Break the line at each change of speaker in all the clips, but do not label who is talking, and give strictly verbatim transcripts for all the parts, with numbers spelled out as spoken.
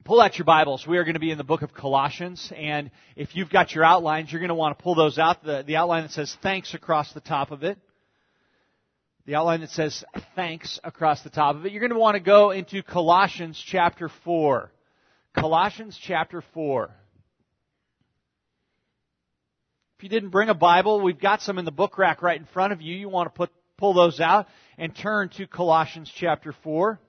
Pull out your Bibles. We are going to be in the book of Colossians, and if you've got your outlines, you're going to want to pull those out. The, the outline that says thanks across the top of it. The outline that says thanks across the top of it. You're going to want to go into Colossians chapter four. Colossians chapter four. If you didn't bring a Bible, we've got some in the book rack right in front of you. You want to put pull those out and turn to Colossians chapter four.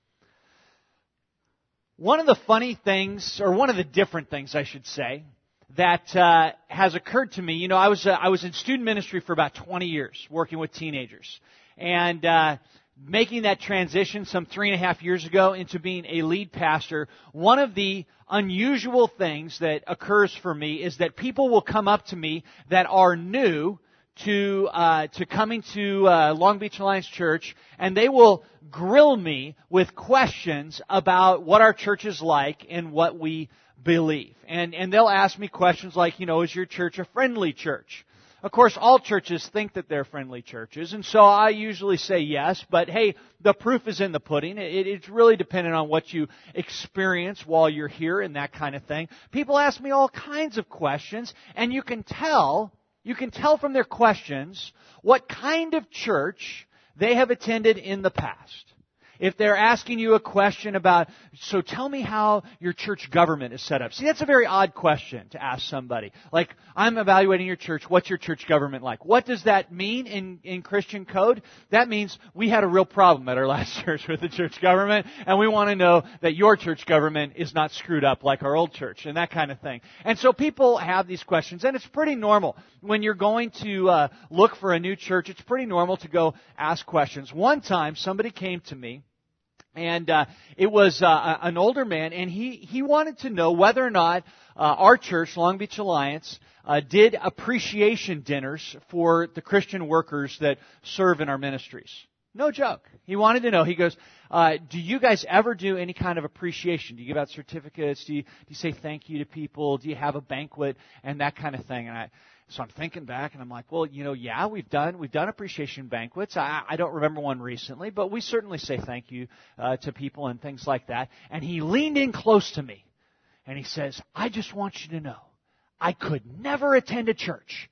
One of the funny things, or one of the different things, I should say, that uh, has occurred to me. You know, I was uh, I was in student ministry for about twenty years, working with teenagers, and uh, making that transition some three and a half years ago into being a lead pastor. One of the unusual things that occurs for me is that people will come up to me that are new to uh, to coming to uh, Long Beach Alliance Church, and they will grill me with questions about what our church is like and what we believe. And and they'll ask me questions like, you know, is your church a friendly church? Of course, all churches think that they're friendly churches, and so I usually say yes, but hey, the proof is in the pudding. It, it's really dependent on what you experience while you're here and that kind of thing. People ask me all kinds of questions, and you can tell You can tell from their questions what kind of church they have attended in the past. If they're asking you a question about, so tell me how your church government is set up. See, that's a very odd question to ask somebody. Like, I'm evaluating your church. What's your church government like? What does that mean in, in Christian code? That means we had a real problem at our last church with the church government, and we want to know that your church government is not screwed up like our old church, and that kind of thing. And so people have these questions, and it's pretty normal. When you're going to uh, look for a new church, it's pretty normal to go ask questions. One time, somebody came to me, And uh, it was uh, an older man, and he, he wanted to know whether or not uh, our church, Long Beach Alliance, uh, did appreciation dinners for the Christian workers that serve in our ministries. No joke. He wanted to know. He goes, uh, do you guys ever do any kind of appreciation? Do you give out certificates? Do you, do you say thank you to people? Do you have a banquet? And that kind of thing. And I... So I'm thinking back, and I'm like, well, you know, yeah, we've done we've done appreciation banquets. I, I don't remember one recently, but we certainly say thank you uh, to people and things like that. And he leaned in close to me, and he says, I just want you to know, I could never attend a church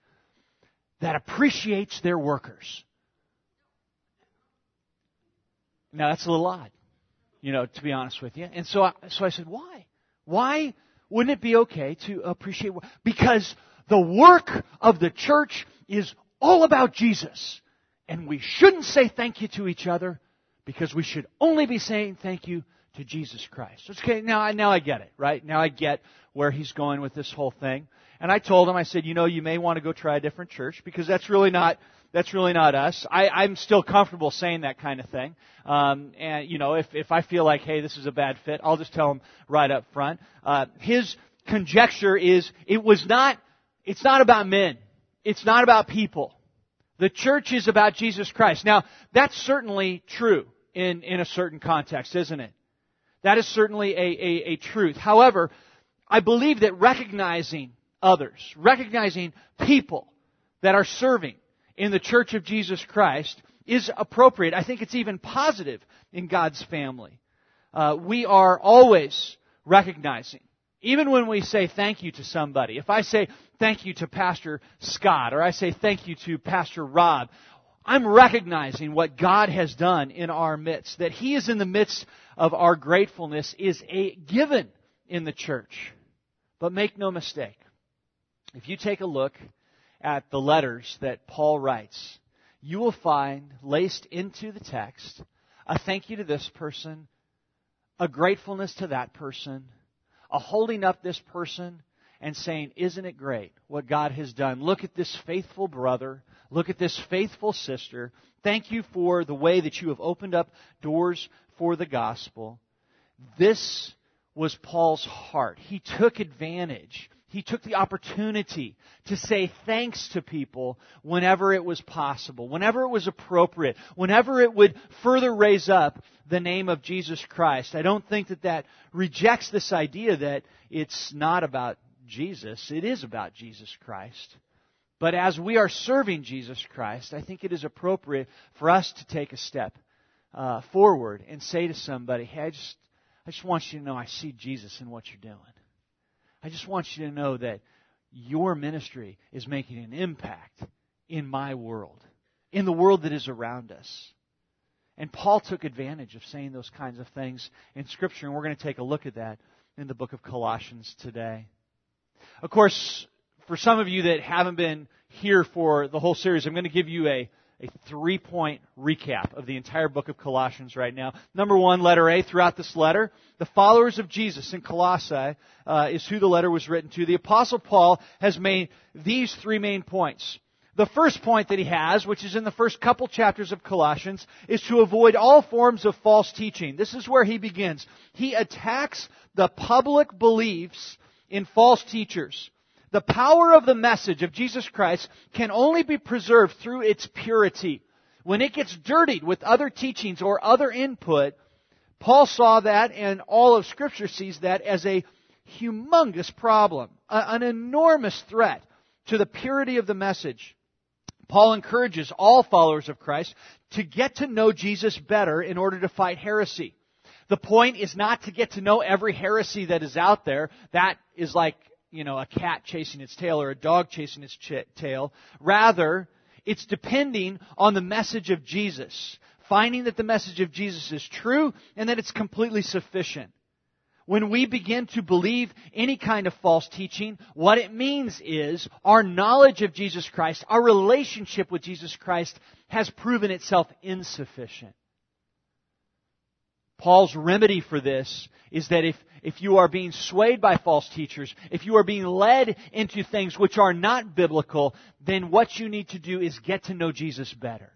that appreciates their workers. Now, that's a little odd, you know, to be honest with you. And so I, so I said, why? Why wouldn't it be okay to appreciate? Because the work of the church is all about Jesus. And we shouldn't say thank you to each other because we should only be saying thank you to Jesus Christ. Okay, now I, now I get it, right? Now I get where he's going with this whole thing. And I told him, I said, you know, you may want to go try a different church because that's really not that's really not us. I, I'm still comfortable saying that kind of thing. Um, and, you know, if, if I feel like, hey, this is a bad fit, I'll just tell him right up front. Uh, his conjecture is it was not It's not about men. It's not about people. The church is about Jesus Christ. Now, that's certainly true in, in a certain context, isn't it? That is certainly a, a, a truth. However, I believe that recognizing others, recognizing people that are serving in the church of Jesus Christ is appropriate. I think it's even positive in God's family. Uh, we are always recognizing. Even when we say thank you to somebody, if I say thank you to Pastor Scott or I say thank you to Pastor Rob, I'm recognizing what God has done in our midst. That He is in the midst of our gratefulness is a given in the church. But make no mistake, if you take a look at the letters that Paul writes, you will find laced into the text a thank you to this person, a gratefulness to that person, a holding up this person and saying, isn't it great what God has done? Look at this faithful brother. Look at this faithful sister. Thank you for the way that you have opened up doors for the gospel. This was Paul's heart. He took advantage. He took the opportunity to say thanks to people whenever it was possible, whenever it was appropriate, whenever it would further raise up the name of Jesus Christ. I don't think that that rejects this idea that it's not about Jesus. It is about Jesus Christ. But as we are serving Jesus Christ, I think it is appropriate for us to take a step uh, forward and say to somebody, hey, I just, I just want you to know I see Jesus in what you're doing. I just want you to know that your ministry is making an impact in my world, in the world that is around us. And Paul took advantage of saying those kinds of things in Scripture, and we're going to take a look at that in the book of Colossians today. Of course, for some of you that haven't been here for the whole series, I'm going to give you a, a three-point recap of the entire book of Colossians right now. Number one, letter A, throughout this letter, the followers of Jesus in Colossae uh, is who the letter was written to. The Apostle Paul has made these three main points. The first point that he has, which is in the first couple chapters of Colossians, is to avoid all forms of false teaching. This is where he begins. He attacks the public beliefs in false teachers. The power of the message of Jesus Christ can only be preserved through its purity. When it gets dirtied with other teachings or other input, Paul saw that, and all of Scripture sees that, as a humongous problem, an enormous threat to the purity of the message. Paul encourages all followers of Christ to get to know Jesus better in order to fight heresy. The point is not to get to know every heresy that is out there. That is like, you know, a cat chasing its tail or a dog chasing its ch- tail. Rather, it's depending on the message of Jesus, finding that the message of Jesus is true and that it's completely sufficient. When we begin to believe any kind of false teaching, what it means is our knowledge of Jesus Christ, our relationship with Jesus Christ, has proven itself insufficient. Paul's remedy for this is that if, if you are being swayed by false teachers, if you are being led into things which are not biblical, then what you need to do is get to know Jesus better.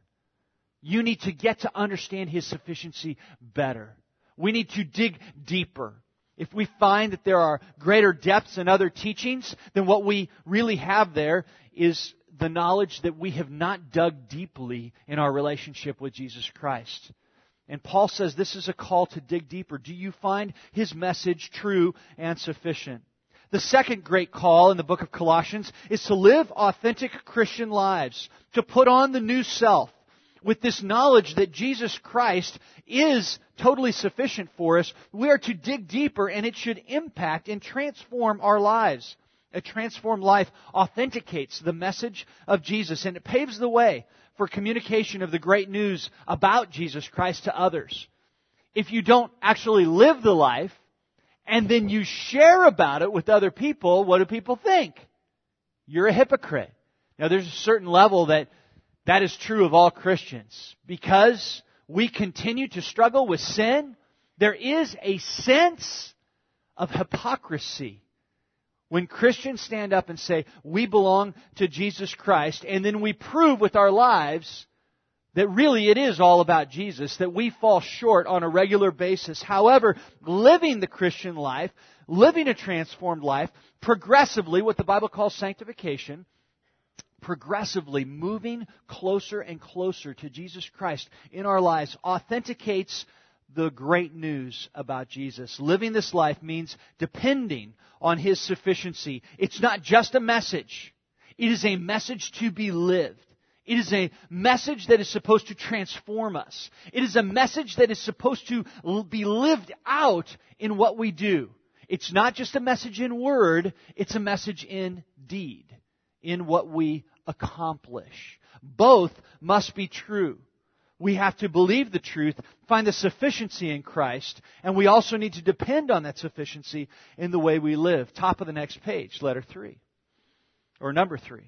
You need to get to understand His sufficiency better. We need to dig deeper. If we find that there are greater depths in other teachings, then what we really have there is the knowledge that we have not dug deeply in our relationship with Jesus Christ. And Paul says this is a call to dig deeper. Do you find His message true and sufficient? The second great call in the book of Colossians is to live authentic Christian lives, to put on the new self, with this knowledge that Jesus Christ is totally sufficient for us. We are to dig deeper, and it should impact and transform our lives. A transformed life authenticates the message of Jesus, and it paves the way for communication of the great news about Jesus Christ to others. If you don't actually live the life, and then you share about it with other people, what do people think? You're a hypocrite. Now, there's a certain level that That is true of all Christians. Because we continue to struggle with sin, there is a sense of hypocrisy when Christians stand up and say, we belong to Jesus Christ, and then we prove with our lives that really it is all about Jesus, that we fall short on a regular basis. However, living the Christian life, living a transformed life, progressively, what the Bible calls sanctification, progressively moving closer and closer to Jesus Christ in our lives authenticates the great news about Jesus. Living this life means depending on His sufficiency. It's not just a message. It is a message to be lived. It is a message that is supposed to transform us. It is a message that is supposed to be lived out in what we do. It's not just a message in word, it's a message in deed, in what we accomplish. Both must be true. We have to believe the truth, find the sufficiency in Christ, and we also need to depend on that sufficiency in the way we live. Top of the next page, letter three, or number three.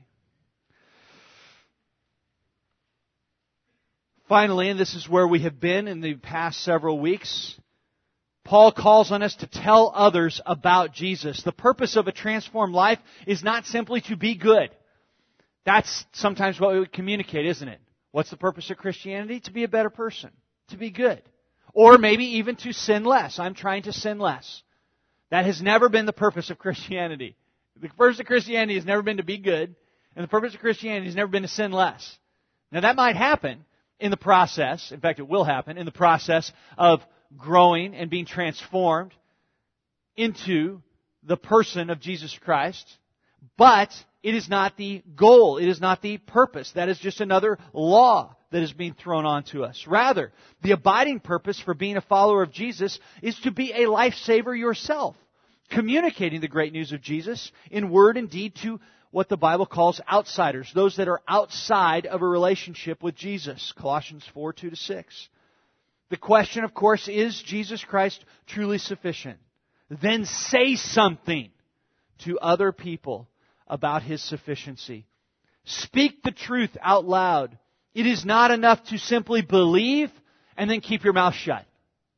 Finally, and this is where we have been in the past several weeks, Paul calls on us to tell others about Jesus. The purpose of a transformed life is not simply to be good. That's sometimes what we would communicate, isn't it? What's the purpose of Christianity? To be a better person. To be good. Or maybe even to sin less. I'm trying to sin less. That has never been the purpose of Christianity. The purpose of Christianity has never been to be good. And the purpose of Christianity has never been to sin less. Now that might happen in the process. In fact, it will happen in the process of growing and being transformed into the person of Jesus Christ. But it is not the goal. It is not the purpose. That is just another law that is being thrown onto us. Rather, the abiding purpose for being a follower of Jesus is to be a lifesaver yourself, communicating the great news of Jesus in word and deed to what the Bible calls outsiders, those that are outside of a relationship with Jesus. Colossians four, two to six. The question, of course, is Jesus Christ truly sufficient? Then say something to other people about His sufficiency. Speak the truth out loud. It is not enough to simply believe and then keep your mouth shut.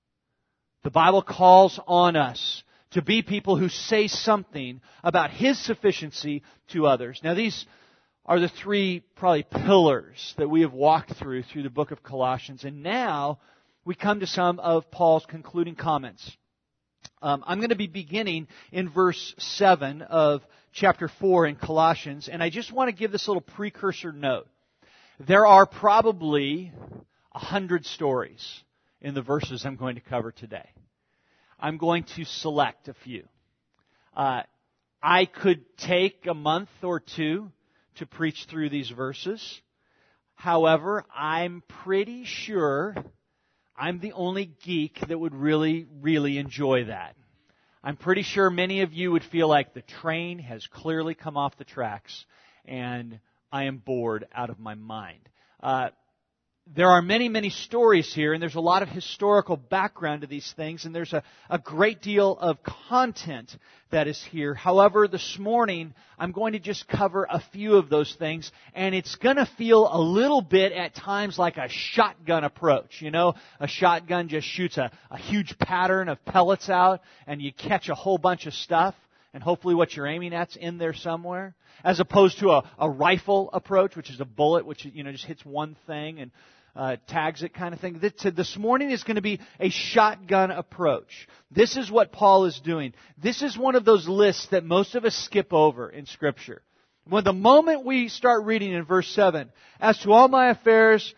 The Bible calls on us to be people who say something about His sufficiency to others. Now, these are the three probably pillars that we have walked through through the book of Colossians. And now we come to some of Paul's concluding comments. Um, I'm going to be beginning in verse seven of chapter four in Colossians, and I just want to give this little precursor note. There are probably a hundred stories in the verses I'm going to cover today. I'm going to select a few. Uh, I could take a month or two to preach through these verses. However, I'm pretty sure I'm the only geek that would really, really enjoy that. I'm pretty sure many of you would feel like the train has clearly come off the tracks and I am bored out of my mind. Uh, there are many, many stories here, and there's a lot of historical background to these things, and there's a, a great deal of content that is here. However, this morning, I'm going to just cover a few of those things, and it's going to feel a little bit at times like a shotgun approach. You know, a shotgun just shoots a, a huge pattern of pellets out, and you catch a whole bunch of stuff, and hopefully what you're aiming at's in there somewhere. As opposed to a, a rifle approach, which is a bullet, which, you know, just hits one thing and uh, tags it kind of thing. This, this morning is going to be a shotgun approach. This is what Paul is doing. This is one of those lists that most of us skip over in Scripture. When the moment we start reading in verse seven, as to all my affairs,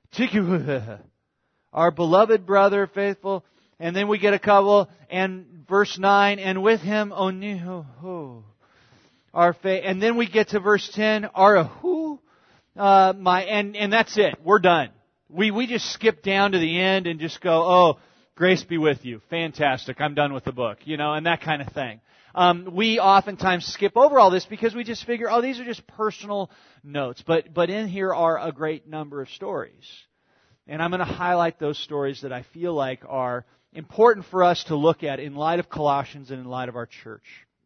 our beloved brother, faithful, and then we get a couple, and verse nine, and with him, oniho, our faith, and then we get to verse ten, our who, uh, my, and, and that's it. We're done. We, we just skip down to the end and just go, oh, grace be with you. Fantastic. I'm done with the book, you know, and that kind of thing. Um, we oftentimes skip over all this because we just figure, oh, these are just personal notes. But, but in here are a great number of stories. And I'm going to highlight those stories that I feel like are important for us to look at in light of Colossians and in light of our church.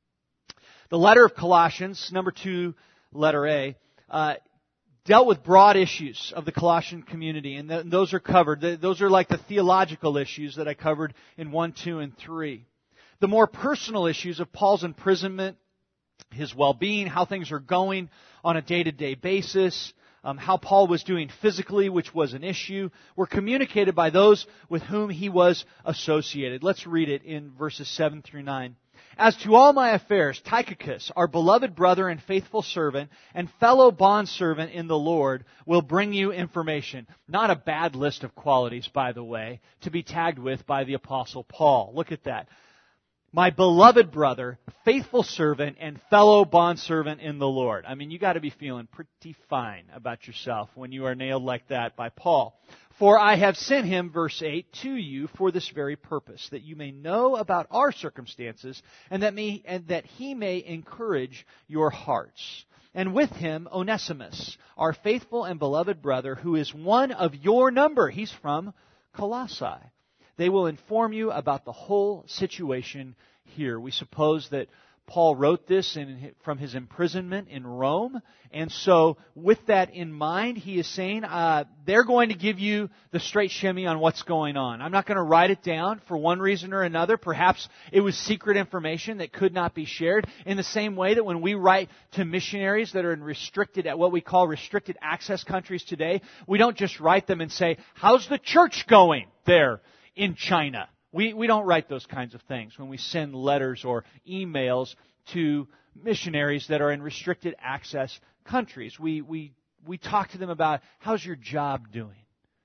The letter of Colossians, number two, letter A, uh, dealt with broad issues of the Colossian community, and th- those are covered. Th- those are like the theological issues that I covered in one, two, and three. The more personal issues of Paul's imprisonment, his well-being, how things are going on a day-to-day basis, um, how Paul was doing physically, which was an issue, were communicated by those with whom he was associated. Let's read it in verses seven through nine. As to all my affairs, Tychicus, our beloved brother and faithful servant and fellow bondservant in the Lord, will bring you information. Not a bad list of qualities, by the way, to be tagged with by the Apostle Paul. Look at that. My beloved brother, faithful servant, and fellow bondservant in the Lord. I mean, you got to be feeling pretty fine about yourself when you are nailed like that by Paul. For I have sent him, verse eight, to you for this very purpose, that you may know about our circumstances, and that, me, and that he may encourage your hearts. And with him, Onesimus, our faithful and beloved brother, who is one of your number. He's from Colossae. They will inform you about the whole situation here. We suppose that Paul wrote this in, from his imprisonment in Rome. And so with that in mind, he is saying uh, they're going to give you the straight shimmy on what's going on. I'm not going to write it down for one reason or another. Perhaps it was secret information that could not be shared. In the same way that when we write to missionaries that are in restricted, at what we call restricted access countries today, we don't just write them and say, how's the church going there in China? We we don't write those kinds of things when we send letters or emails to missionaries that are in restricted access countries. We we we talk to them about, how's your job doing?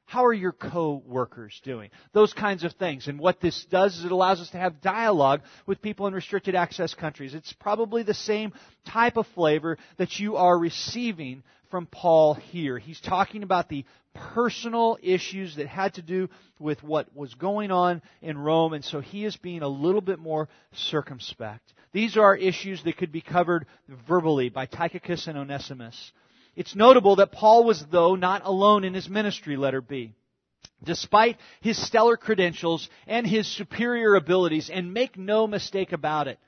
How are your co-workers doing? Those kinds of things. And what this does is it allows us to have dialogue with people in restricted access countries. It's probably the same type of flavor that you are receiving from Paul here. He's talking about the personal issues that had to do with what was going on in Rome, and so he is being a little bit more circumspect. These are issues that could be covered verbally by Tychicus and Onesimus. It's notable that Paul was, though, not alone in his ministry, letter B. Despite his stellar credentials and his superior abilities, and make no mistake about it,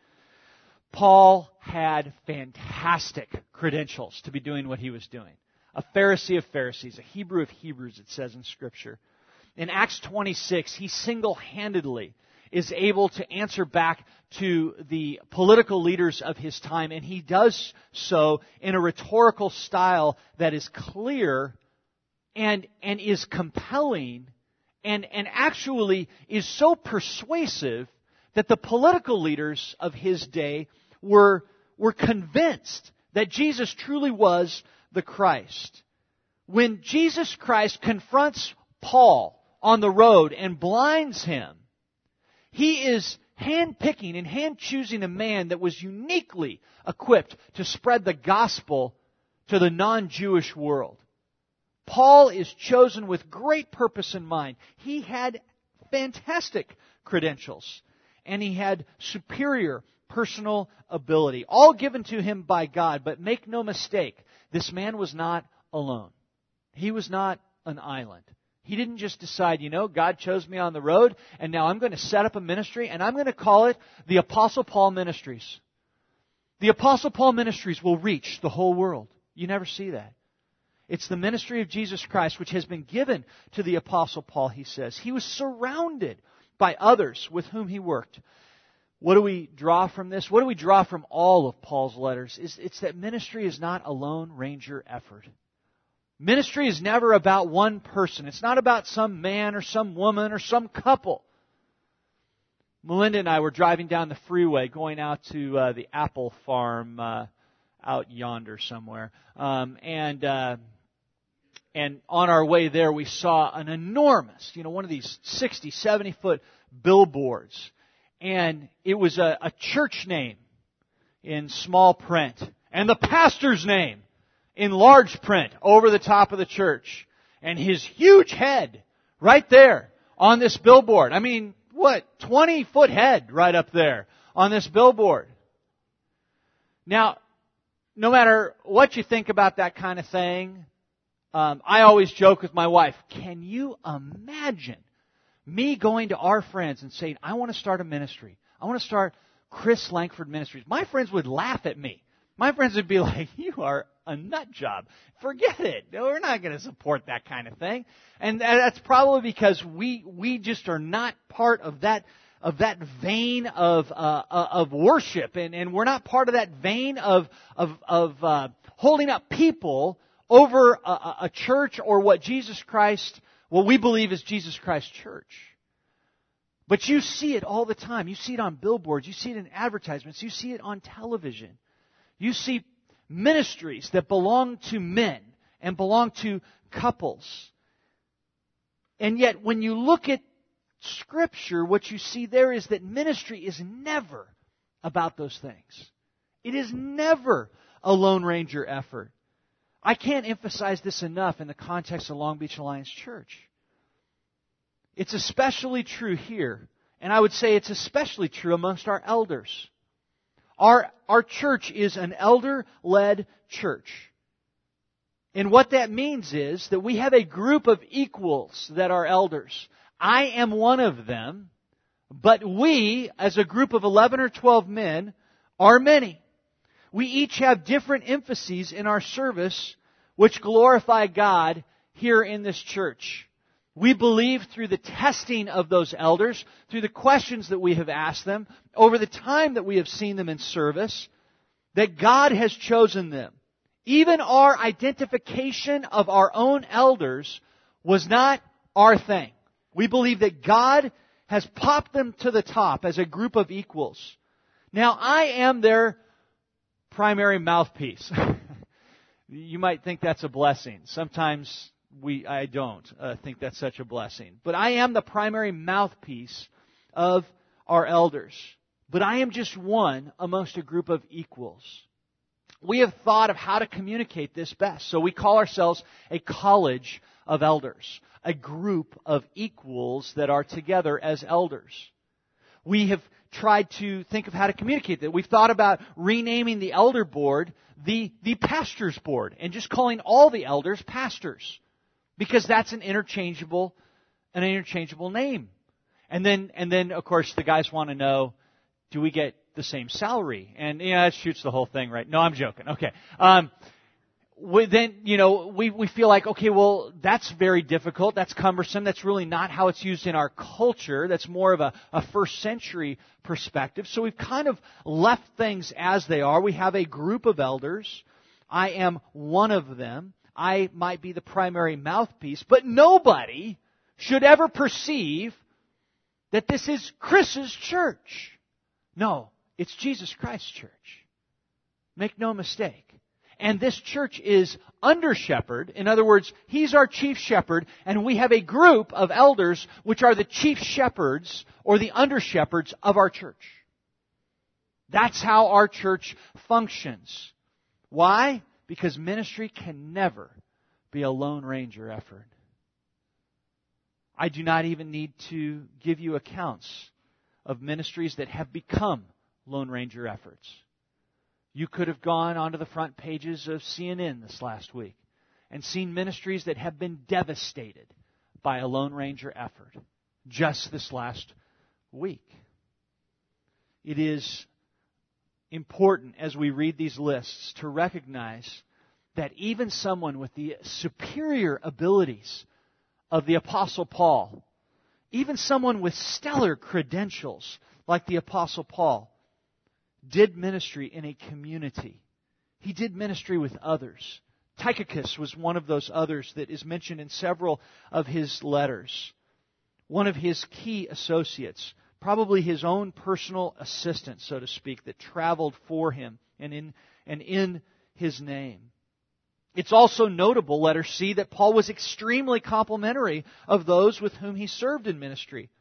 Paul had fantastic credentials to be doing what he was doing. A Pharisee of Pharisees, a Hebrew of Hebrews, it says in Scripture. In Acts twenty-six, he single-handedly is able to answer back to the political leaders of his time, and he does so in a rhetorical style that is clear and, and is compelling and, and actually is so persuasive that the political leaders of his day were, were convinced that Jesus truly was the Christ. When Jesus Christ confronts Paul on the road and blinds him, he is hand-picking and hand-choosing a man that was uniquely equipped to spread the gospel to the non-Jewish world. Paul is chosen with great purpose in mind. He had fantastic credentials, and he had superior personal ability, all given to him by God. But make no mistake, this man was not alone. He was not an island. He didn't just decide, you know, God chose me on the road, and now I'm going to set up a ministry, and I'm going to call it the Apostle Paul Ministries. The Apostle Paul Ministries will reach the whole world. You never see that. It's the ministry of Jesus Christ which has been given to the Apostle Paul, he says. He was surrounded by others with whom he worked. What do we draw from this? What do we draw from all of Paul's letters? It's, it's that ministry is not a lone ranger effort. Ministry is never about one person. It's not about some man or some woman or some couple. Melinda and I were driving down the freeway going out to uh, the apple farm uh, out yonder somewhere. Um, and uh, and on our way there, we saw an enormous, you know, one of these sixty, seventy foot billboards. And it was a, a church name in small print. And the pastor's name in large print over the top of the church. And his huge head right there on this billboard. I mean, what, twenty foot head right up there on this billboard. Now, no matter what you think about that kind of thing, um, I always joke with my wife, can you imagine me going to our friends and saying, I want to start a ministry. I want to start Chris Langford Ministries. My friends would laugh at me. My friends would be like, you are a nut job. Forget it. No, we're not going to support that kind of thing. And that's probably because we we just are not part of that of that vein of uh, of worship, and, and we're not part of that vein of of of uh, holding up people over a, a church or what Jesus Christ, what we believe is Jesus Christ's church. But you see it all the time. You see it on billboards. You see it in advertisements. You see it on television. You see ministries that belong to men and belong to couples. And yet, when you look at Scripture, what you see there is that ministry is never about those things. It is never a Lone Ranger effort. I can't emphasize this enough in the context of Long Beach Alliance Church. It's especially true here, and I would say it's especially true amongst our elders. Our, our church is an elder-led church. And what that means is that we have a group of equals that are elders. I am one of them, but we, as a group of eleven or twelve men, are many. We each have different emphases in our service which glorify God here in this church. We believe through the testing of those elders, through the questions that we have asked them, over the time that we have seen them in service, that God has chosen them. Even our identification of our own elders was not our thing. We believe that God has popped them to the top as a group of equals. Now, I am their primary mouthpiece. You might think that's a blessing. Sometimes we I don't uh, think that's such a blessing. But I am the primary mouthpiece of our elders. But I am just one amongst a group of equals. We have thought of how to communicate this best. So we call ourselves a college of elders, a group of equals that are together as elders. We have tried to think of how to communicate that. We've thought about renaming the elder board the, the pastors board and just calling all the elders pastors, because that's an interchangeable, an interchangeable name. And then, and then of course, the guys want to know, do we get the same salary? And yeah, it shoots the whole thing, right? No, I'm joking. Okay. Um, we, then, you know, we, we feel like, okay, well, that's very difficult. That's cumbersome. That's really not how it's used in our culture. That's more of a, a first century perspective. So we've kind of left things as they are. We have a group of elders. I am one of them. I might be the primary mouthpiece, but nobody should ever perceive that this is Chris's church. No, it's Jesus Christ's church. Make no mistake. And this church is under shepherd. In other words, he's our chief shepherd, and we have a group of elders which are the chief shepherds or the under shepherds of our church. That's how our church functions. Why? Because ministry can never be a Lone Ranger effort. I do not even need to give you accounts of ministries that have become Lone Ranger efforts. You could have gone onto the front pages of C N N this last week and seen ministries that have been devastated by a Lone Ranger effort just this last week. It is important as we read these lists to recognize that even someone with the superior abilities of the Apostle Paul, even someone with stellar credentials like the Apostle Paul, did ministry in a community. He did ministry with others. Tychicus was one of those others that is mentioned in several of his letters. One of his key associates, probably his own personal assistant, so to speak, that traveled for him and in, and in his name. It's also notable, letter C, that Paul was extremely complimentary of those with whom he served in ministry.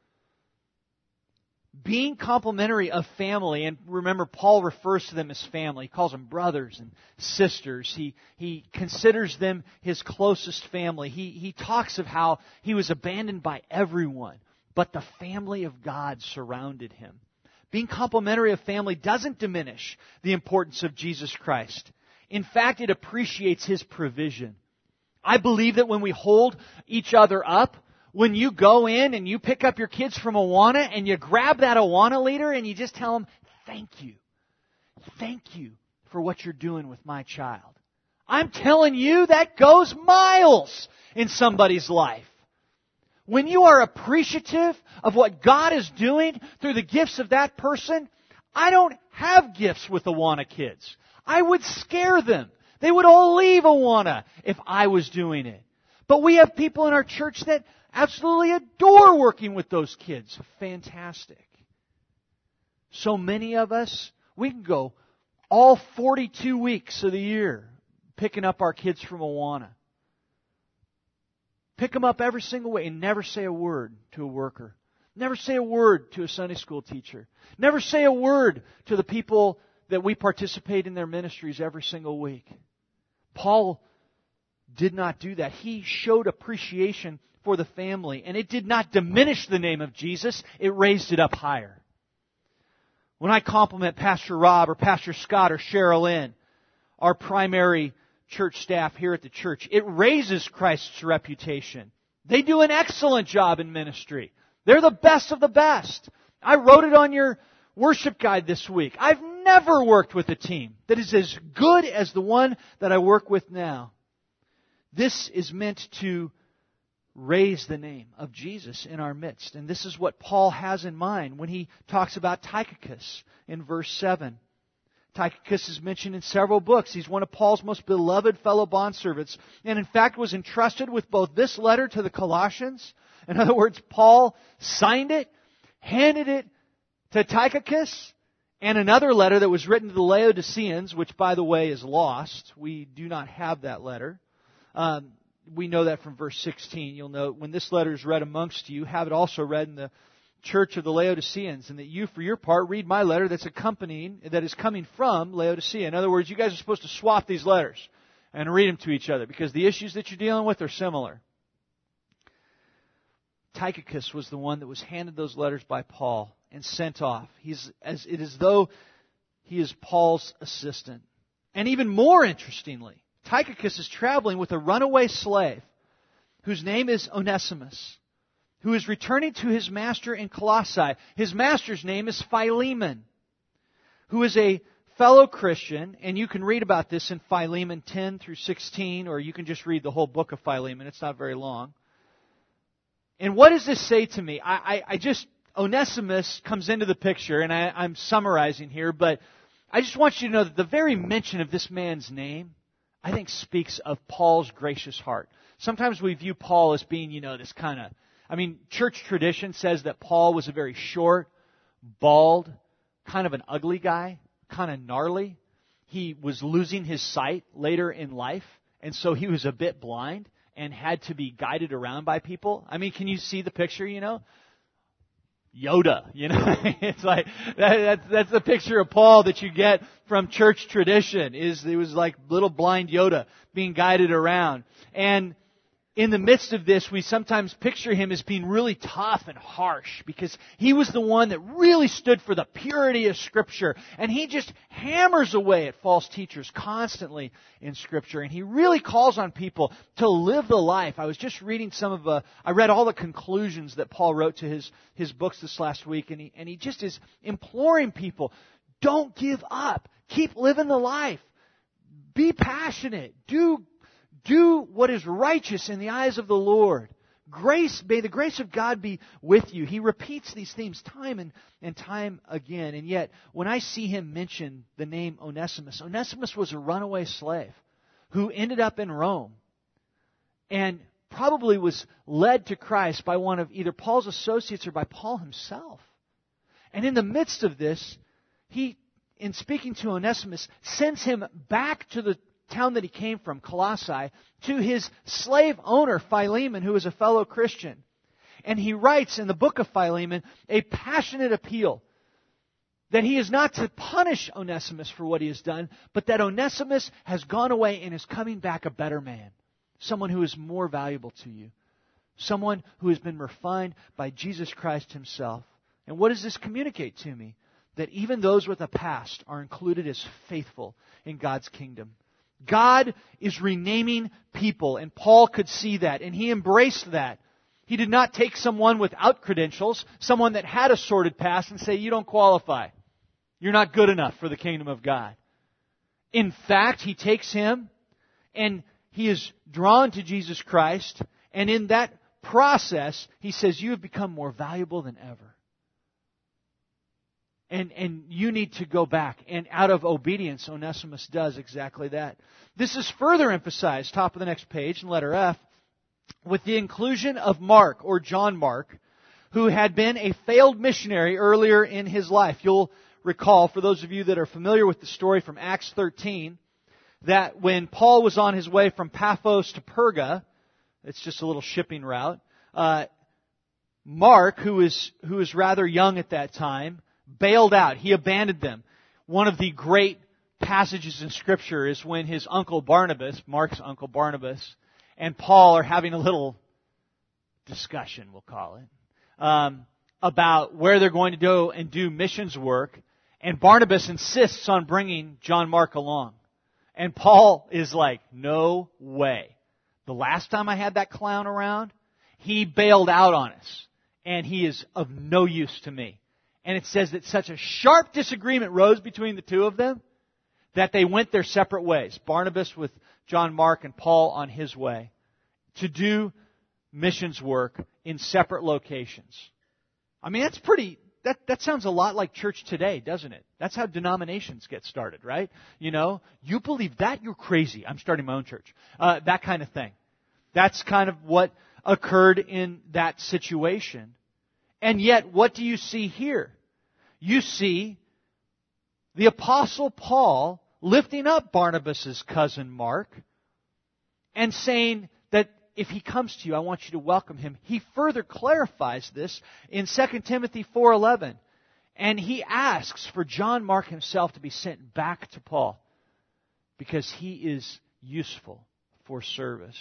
Being complimentary of family, and remember, Paul refers to them as family. He calls them brothers and sisters. He he considers them his closest family. He he talks of how he was abandoned by everyone, but the family of God surrounded him. Being complimentary of family doesn't diminish the importance of Jesus Christ. In fact, it appreciates His provision. I believe that when we hold each other up, when you go in and you pick up your kids from Awana and you grab that Awana leader and you just tell them, thank you. Thank you for what you're doing with my child. I'm telling you, that goes miles in somebody's life. When you are appreciative of what God is doing through the gifts of that person, I don't have gifts with Awana kids. I would scare them. They would all leave Awana if I was doing it. But we have people in our church that absolutely adore working with those kids. Fantastic. So many of us, we can go all forty-two weeks of the year picking up our kids from Awana. Pick them up every single way and never say a word to a worker. Never say a word to a Sunday school teacher. Never say a word to the people that we participate in their ministries every single week. Paul did not do that. He showed appreciation for the family, and it did not diminish the name of Jesus. It raised it up higher. When I compliment Pastor Rob or Pastor Scott or Cheryl Lynn, our primary church staff here at the church, it raises Christ's reputation. They do an excellent job in ministry. They're the best of the best. I wrote it on your worship guide this week. I've never worked with a team that is as good as the one that I work with now. This is meant to raise the name of Jesus in our midst. And this is what Paul has in mind when he talks about Tychicus in verse seven. Tychicus is mentioned in several books. He's one of Paul's most beloved fellow bondservants, and in fact was entrusted with both this letter to the Colossians. In other words, Paul signed it, handed it to Tychicus, and another letter that was written to the Laodiceans, which, by the way, is lost. We do not have that letter. Um, we know that from verse sixteen. You'll note, when this letter is read amongst you, have it also read in the church of the Laodiceans, and that you, for your part, read my letter that's accompanying, that is coming from Laodicea. In other words, you guys are supposed to swap these letters and read them to each other, because the issues that you're dealing with are similar. Tychicus was the one that was handed those letters by Paul and sent off. He's as it is though he is Paul's assistant. And even more interestingly, Tychicus is traveling with a runaway slave whose name is Onesimus, who is returning to his master in Colossae. His master's name is Philemon, who is a fellow Christian, and you can read about this in Philemon ten through sixteen, or you can just read the whole book of Philemon. It's not very long. And what does this say to me? I, I, I just, Onesimus comes into the picture, and I, I'm summarizing here, but I just want you to know that the very mention of this man's name, I think, speaks of Paul's gracious heart. Sometimes we view Paul as being, you know, this kind of, I mean, church tradition says that Paul was a very short, bald, kind of an ugly guy, kind of gnarly. He was losing his sight later in life, and so he was a bit blind and had to be guided around by people. I mean, can you see the picture, you know? Yoda, you know? It's like, that, that's, that's the picture of Paul that you get from church tradition, is it was like little blind Yoda being guided around. And in the midst of this, we sometimes picture him as being really tough and harsh, because he was the one that really stood for the purity of Scripture. And he just hammers away at false teachers constantly in Scripture. And he really calls on people to live the life. I was just reading some of, uh, I read all the conclusions that Paul wrote to his, his books this last week. And he, and he just is imploring people, don't give up. Keep living the life. Be passionate. Do Do what is righteous in the eyes of the Lord. Grace, may the grace of God be with you. He repeats these themes time and, and time again. And yet, when I see him mention the name Onesimus, Onesimus was a runaway slave who ended up in Rome and probably was led to Christ by one of either Paul's associates or by Paul himself. And in the midst of this, he, in speaking to Onesimus, sends him back to the town that he came from, Colossae, to his slave owner, Philemon, who is a fellow Christian. And he writes in the book of Philemon a passionate appeal that he is not to punish Onesimus for what he has done, but that Onesimus has gone away and is coming back a better man, someone who is more valuable to you, someone who has been refined by Jesus Christ himself. And what does this communicate to me? That even those with a past are included as faithful in God's kingdom. God is renaming people, and Paul could see that, and he embraced that. He did not take someone without credentials, someone that had a sordid past, and say, you don't qualify. You're not good enough for the kingdom of God. In fact, he takes him, and he is drawn to Jesus Christ, and in that process, he says, you have become more valuable than ever. And, and you need to go back. And out of obedience, Onesimus does exactly that. This is further emphasized, top of the next page, in letter F, with the inclusion of Mark, or John Mark, who had been a failed missionary earlier in his life. You'll recall, for those of you that are familiar with the story from Acts thirteen, that when Paul was on his way from Paphos to Perga, it's just a little shipping route, uh, Mark, who is, who is rather young at that time, bailed out. He abandoned them. One of the great passages in Scripture is when his uncle Barnabas, Mark's uncle Barnabas, and Paul are having a little discussion, we'll call it, um, about where they're going to go and do missions work. And Barnabas insists on bringing John Mark along. And Paul is like, no way. The last time I had that clown around, he bailed out on us. And he is of no use to me. And it says that such a sharp disagreement rose between the two of them that they went their separate ways. Barnabas with John Mark and Paul on his way to do missions work in separate locations. I mean, that's pretty, that, that sounds a lot like church today, doesn't it? That's how denominations get started, right? You know, you believe that, you're crazy. I'm starting my own church. Uh, that kind of thing. That's kind of what occurred in that situation. And yet, what do you see here? You see the Apostle Paul lifting up Barnabas' cousin Mark and saying that if he comes to you, I want you to welcome him. He further clarifies this in Second Timothy four eleven. And he asks for John Mark himself to be sent back to Paul because he is useful for service.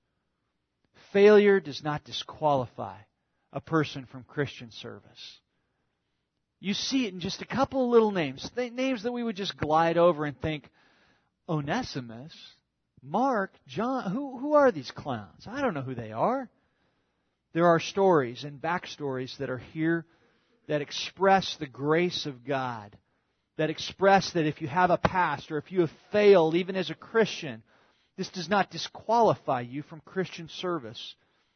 Failure does not disqualify a person from Christian service. You see it in just a couple of little names, th- names that we would just glide over and think, Onesimus, Mark, John, who, who are these clowns? I don't know who they are. There are stories and backstories that are here that express the grace of God, that express that if you have a past or if you have failed, even as a Christian, this does not disqualify you from Christian service.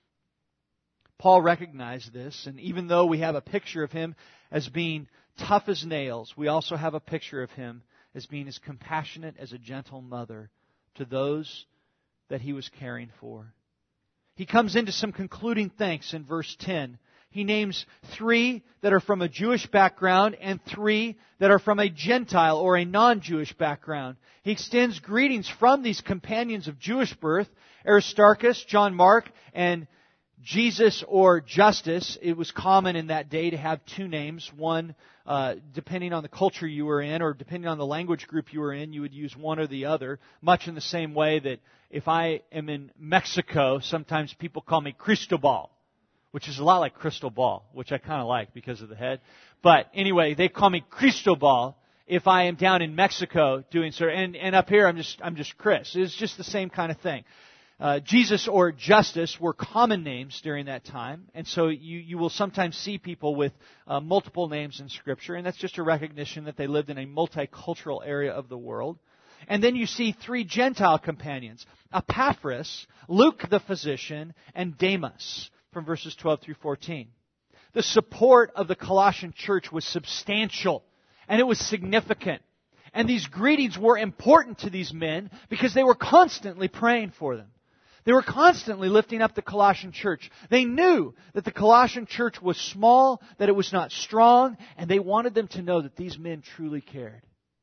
Paul recognized this, and even though we have a picture of him as being tough as nails, we also have a picture of him as being as compassionate as a gentle mother to those that he was caring for. He comes into some concluding thanks in verse ten. He names three that are from a Jewish background and three that are from a Gentile or a non-Jewish background. He extends greetings from these companions of Jewish birth, Aristarchus, John Mark, and Jesus or Justus. It was common in that day to have two names. One, uh, depending on the culture you were in or depending on the language group you were in, you would use one or the other. Much in the same way that if I am in Mexico, sometimes people call me Cristobal, which is a lot like crystal ball, which I kind of like because of the head. But anyway, they call me Cristobal if I am down in Mexico doing so. And, and up here, I'm just I'm just Chris. It's just the same kind of thing. Uh, Jesus or Justus were common names during that time. And so you, you will sometimes see people with uh, multiple names in Scripture. And that's just a recognition that they lived in a multicultural area of the world. And then you see three Gentile companions, Epaphras, Luke the physician, and Demas, from verses twelve through fourteen. The support of the Colossian church was substantial, and it was significant. And these greetings were important to these men because they were constantly praying for them. They were constantly lifting up the Colossian church. They knew that the Colossian church was small, that it was not strong, and they wanted them to know that these men truly cared.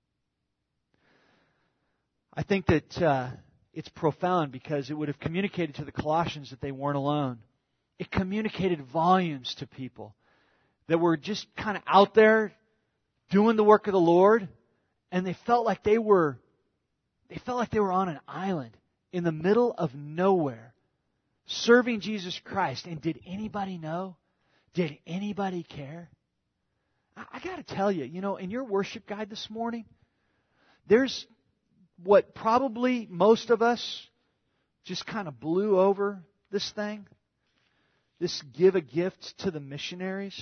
I think that uh, it's profound because it would have communicated to the Colossians that they weren't alone. It communicated volumes to people that were just kind of out there doing the work of the Lord, and they felt like they were they felt like they were on an island in the middle of nowhere, serving Jesus Christ. And did anybody know? Did anybody care? I, I got to tell you, you know, in your worship guide this morning, there's what probably most of us just kind of blew over this thing. This give a gift to the missionaries.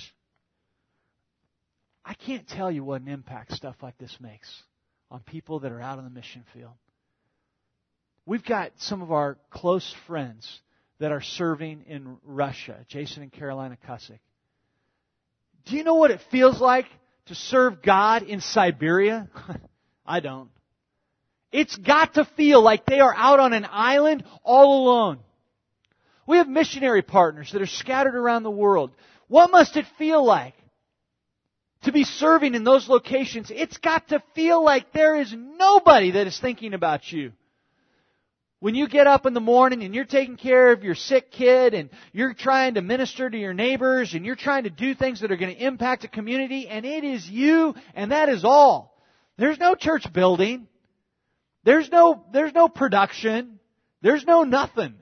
I can't tell you what an impact stuff like this makes on people that are out on the mission field. We've got some of our close friends that are serving in Russia, Jason and Carolina Cusick. Do you know what it feels like to serve God in Siberia? I don't. It's got to feel like they are out on an island all alone. We have missionary partners that are scattered around the world. What must it feel like to be serving in those locations? It's got to feel like there is nobody that is thinking about you. When you get up in the morning and you're taking care of your sick kid and you're trying to minister to your neighbors and you're trying to do things that are going to impact a community, and it is you and that is all. There's no church building. There's no, there's no production. There's no nothing.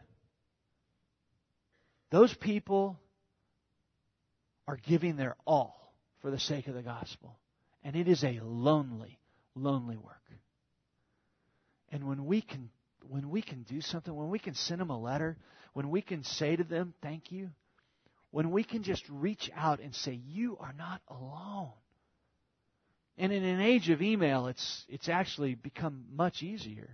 Those people are giving their all for the sake of the gospel. And it is a lonely, lonely work. And when we can when we can do something, when we can send them a letter, when we can say to them, thank you, when we can just reach out and say, you are not alone. And in an age of email, it's it's actually become much easier.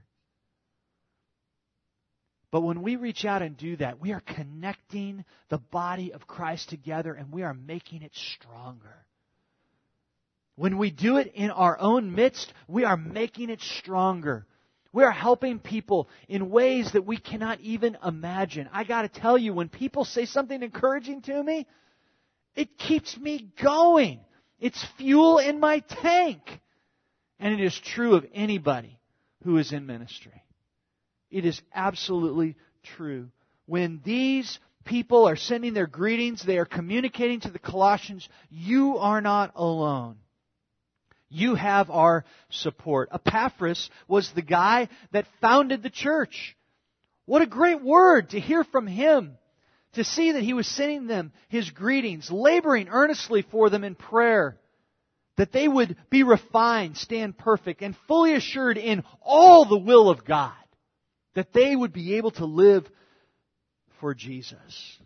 But when we reach out and do that, we are connecting the body of Christ together and we are making it stronger. When we do it in our own midst, we are making it stronger. We are helping people in ways that we cannot even imagine. I got to tell you, when people say something encouraging to me, it keeps me going. It's fuel in my tank. And it is true of anybody who is in ministry. It is absolutely true when these people are sending their greetings, they are communicating to the Colossians, you are not alone. You have our support. Epaphras was the guy that founded the church. What a great word to hear from him. To see that he was sending them his greetings, laboring earnestly for them in prayer, that they would be refined, stand perfect, and fully assured in all the will of God, that they would be able to live for Jesus.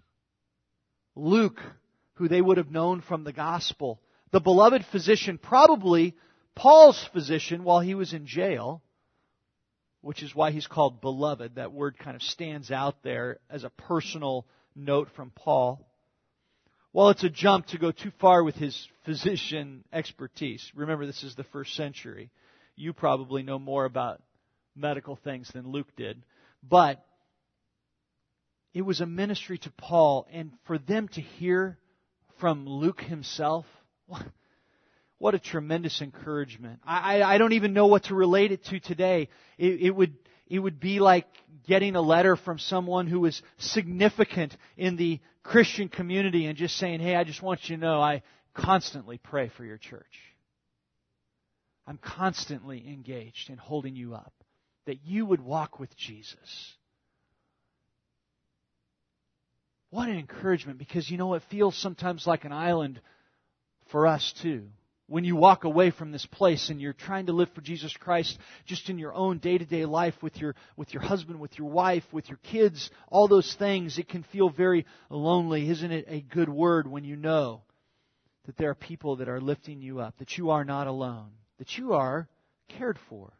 Luke, who they would have known from the gospel, the beloved physician, probably Paul's physician while he was in jail, which is why he's called beloved. That word kind of stands out there as a personal note from Paul. Well, it's a jump to go too far with his physician expertise. Remember, this is the first century. You probably know more about medical things than Luke did. But it was a ministry to Paul, and for them to hear from Luke himself, what a tremendous encouragement. I, I, I don't even know what to relate it to today. It, it would it would be like getting a letter from someone who was significant in the Christian community and just saying, hey, I just want you to know I constantly pray for your church. I'm constantly engaged in holding you up, that you would walk with Jesus. What an encouragement, because you know it feels sometimes like an island for us too. When you walk away from this place and you're trying to live for Jesus Christ just in your own day-to-day life with your with your husband, with your wife, with your kids, all those things, it can feel very lonely. Isn't it a good word when you know that there are people that are lifting you up, that you are not alone, that you are cared for?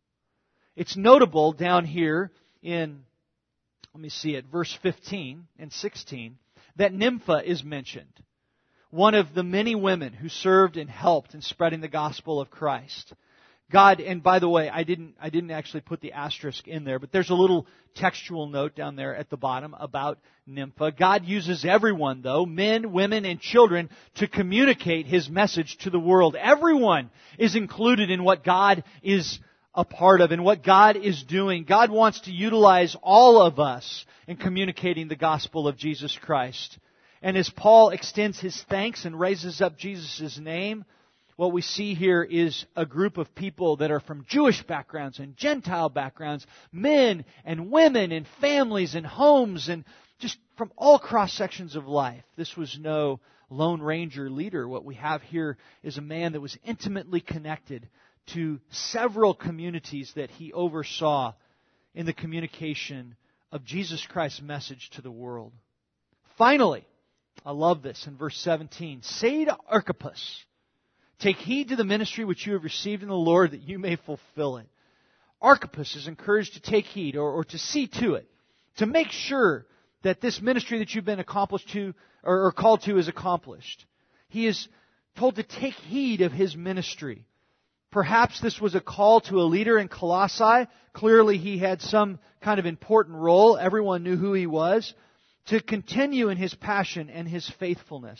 It's notable down here in, let me see it, verse fifteen and sixteen, that Nympha is mentioned. One of the many women who served and helped in spreading the gospel of Christ. God, and by the way, I didn't I didn't actually put the asterisk in there, but there's a little textual note down there at the bottom about Nympha. God uses everyone, though, men, women, and children, to communicate His message to the world. Everyone is included in what God is a part of and what God is doing. God wants to utilize all of us in communicating the gospel of Jesus Christ. And as Paul extends his thanks and raises up Jesus' name, what we see here is a group of people that are from Jewish backgrounds and Gentile backgrounds, men and women and families and homes and just from all cross sections of life. This was no Lone Ranger leader. What we have here is a man that was intimately connected to several communities that he oversaw in the communication of Jesus Christ's message to the world. Finally, I love this in verse seventeen. Say to Archippus, take heed to the ministry which you have received in the Lord, that you may fulfill it. Archippus is encouraged to take heed, or, or to see to it, to make sure that this ministry that you've been accomplished to, or, or called to, is accomplished. He is told to take heed of his ministry. Perhaps this was a call to a leader in Colossae. Clearly he had some kind of important role. Everyone knew who he was. To continue in his passion and his faithfulness.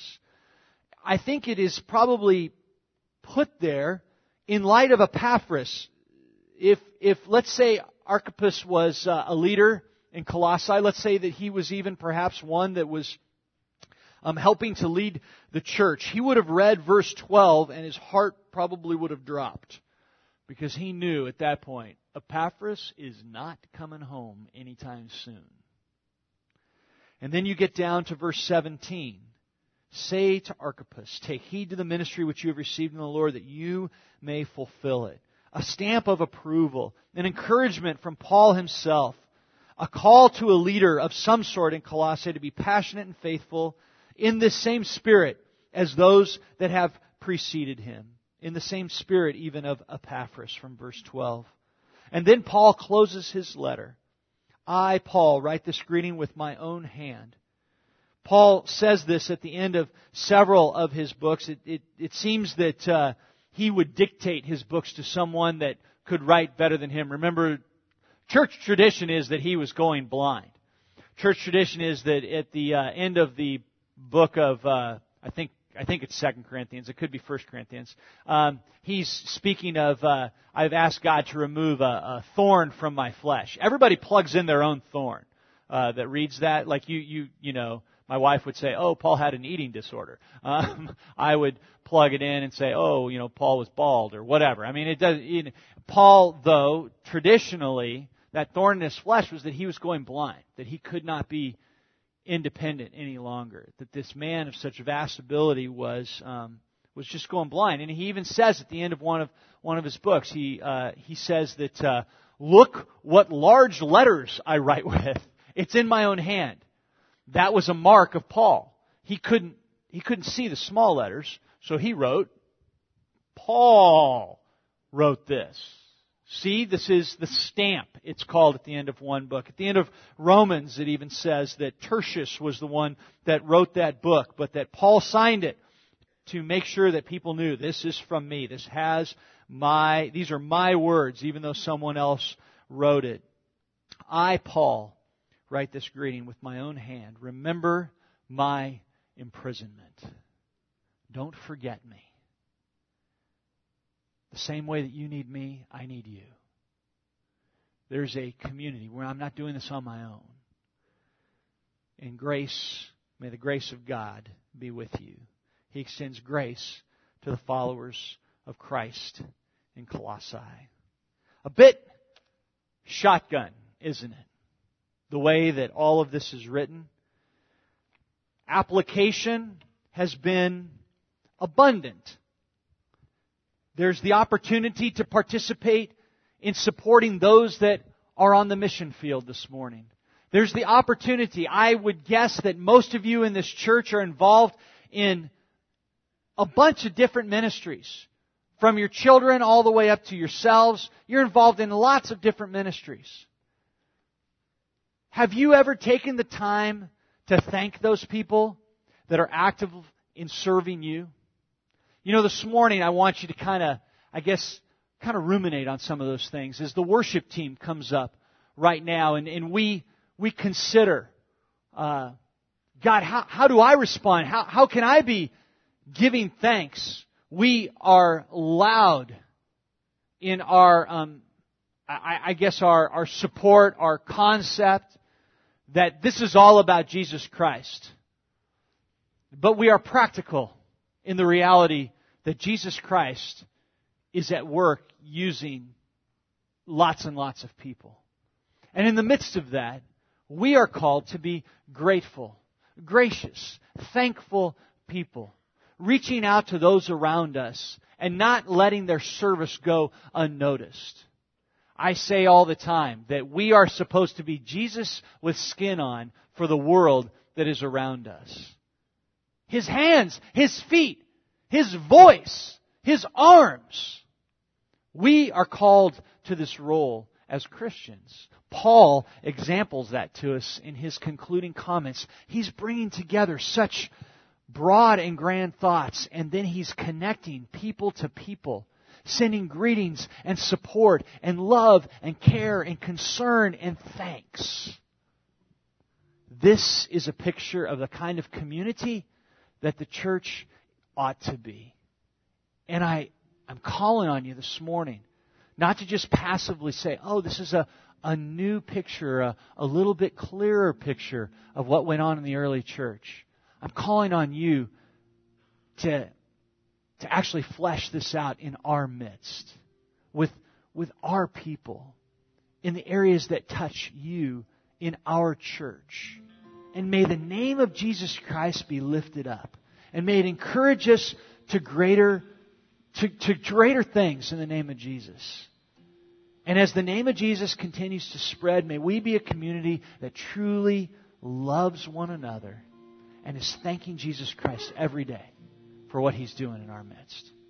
I think it is probably put there in light of Epaphras. If, if let's say Archippus was uh, a leader in Colossae, let's say that he was even perhaps one that was um, helping to lead the church, he would have read verse twelve and his heart probably would have dropped. Because he knew at that point, Epaphras is not coming home anytime soon. And then you get down to verse seventeen. Say to Archippus, take heed to the ministry which you have received in the Lord, that you may fulfill it. A stamp of approval, an encouragement from Paul himself, a call to a leader of some sort in Colossae to be passionate and faithful in this same spirit as those that have preceded him. In the same spirit even of Epaphras from verse twelve. And then Paul closes his letter. I, Paul, write this greeting with my own hand. Paul says this at the end of several of his books. It, it, it seems that uh, he would dictate his books to someone that could write better than him. Remember, church tradition is that he was going blind. Church tradition is that at the uh, end of the book of, uh, I think, I think it's Second Corinthians. It could be First Corinthians. Um, he's speaking of, uh, I've asked God to remove a, a thorn from my flesh. Everybody plugs in their own thorn. uh, that reads that. Like you, you, you know, my wife would say, "Oh, Paul had an eating disorder." Um, I would plug it in and say, "Oh, you know, Paul was bald," or whatever. I mean, it does. You know, Paul, though, traditionally, that thorn in his flesh was that he was going blind, that he could not be independent any longer, that this man of such vast ability was um, was just going blind. And he even says at the end of one of one of his books, he uh, he says that uh, look what large letters I write with. It's in my own hand. That was a mark of Paul. He couldn't he couldn't see the small letters, so he wrote, Paul wrote this. See, this is the stamp, it's called at the end of one book. At the end of Romans, it even says that Tertius was the one that wrote that book, but that Paul signed it to make sure that people knew this is from me. This has my, these are my words, even though someone else wrote it. I, Paul, write this greeting with my own hand. Remember my imprisonment. Don't forget me. The same way that you need me, I need you. There's a community where I'm not doing this on my own. In grace, may the grace of God be with you. He extends grace to the followers of Christ in Colossae. A bit shotgun, isn't it? The way that all of this is written. Application has been abundant. There's the opportunity to participate in supporting those that are on the mission field this morning. There's the opportunity. I would guess that most of you in this church are involved in a bunch of different ministries. From your children all the way up to yourselves. You're involved in lots of different ministries. Have you ever taken the time to thank those people that are active in serving you? You know, this morning I want you to kind of, I guess, kind of ruminate on some of those things as the worship team comes up right now and, and we we consider, uh, God, how, how do I respond? How, how can I be giving thanks? We are loud in our, um, I, I guess, our, our support, our concept that this is all about Jesus Christ. But we are practical in the reality that Jesus Christ is at work using lots and lots of people. And in the midst of that, we are called to be grateful, gracious, thankful people, reaching out to those around us and not letting their service go unnoticed. I say all the time that we are supposed to be Jesus with skin on for the world that is around us. His hands, His feet, His voice, His arms. We are called to this role as Christians. Paul examples that to us in his concluding comments. He's bringing together such broad and grand thoughts, and then he's connecting people to people, sending greetings and support and love and care and concern and thanks. This is a picture of the kind of community that the church ought to be. And I, I'm calling on you this morning not to just passively say, oh, this is a, a new picture, a, a little bit clearer picture of what went on in the early church. I'm calling on you to, to actually flesh this out in our midst, with, with our people, in the areas that touch you in our church. And may the name of Jesus Christ be lifted up. And may it encourage us to greater, to, to greater things in the name of Jesus. And as the name of Jesus continues to spread, may we be a community that truly loves one another and is thanking Jesus Christ every day for what He's doing in our midst.